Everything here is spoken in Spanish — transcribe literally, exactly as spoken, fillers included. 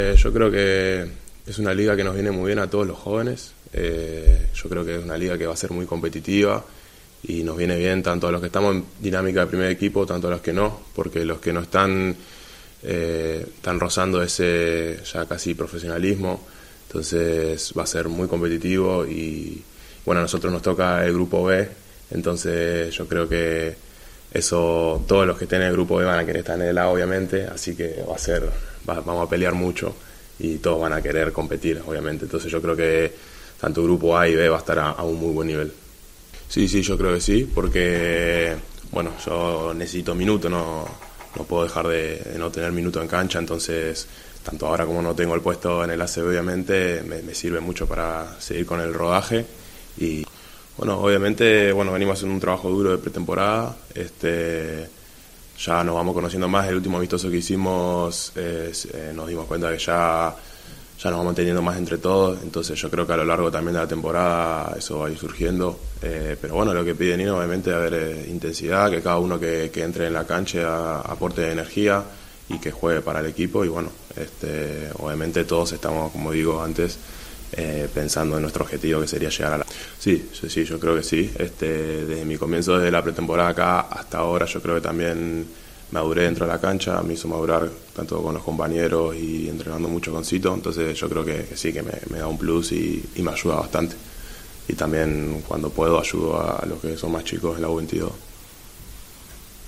Eh, yo creo que es una liga que nos viene muy bien a todos los jóvenes. Eh, yo creo que es una liga que va a ser muy competitiva y nos viene bien tanto a los que estamos en dinámica de primer equipo, tanto a los que no, porque los que no están eh, están rozando ese ya casi profesionalismo, entonces va a ser muy competitivo y bueno, a nosotros nos toca el grupo B, entonces yo creo que eso, todos los que estén en el grupo B van a querer estar en el A, obviamente, así que va a ser, va, vamos a pelear mucho y todos van a querer competir, obviamente, entonces yo creo que tanto grupo A y B va a estar a, a un muy buen nivel. Sí, sí, yo creo que sí, porque bueno, yo necesito minutos, no, no puedo dejar de, de no tener minutos en cancha, entonces tanto ahora como no tengo el puesto en el A C B, obviamente me, me sirve mucho para seguir con el rodaje y bueno, obviamente bueno, venimos haciendo un trabajo duro de pretemporada, este, ya nos vamos conociendo más. El último amistoso que hicimos eh, eh, nos dimos cuenta que ya ya nos vamos entendiendo más entre todos, entonces yo creo que a lo largo también de la temporada eso va a ir surgiendo, eh, pero bueno, lo que pide Nino obviamente es haber eh, intensidad, que cada uno que, que entre en la cancha aporte energía y que juegue para el equipo y bueno, este, obviamente todos estamos, como digo antes, eh, pensando en nuestro objetivo que sería llegar a la... Sí, sí, sí, yo creo que sí, este, desde mi comienzo, desde la pretemporada acá hasta ahora, yo creo que también maduré dentro de la cancha, me hizo madurar tanto con los compañeros y entrenando mucho con Cito, entonces yo creo que, que sí, que me, me da un plus y, y me ayuda bastante. Y también cuando puedo ayudo a los que son más chicos en la U veintidós.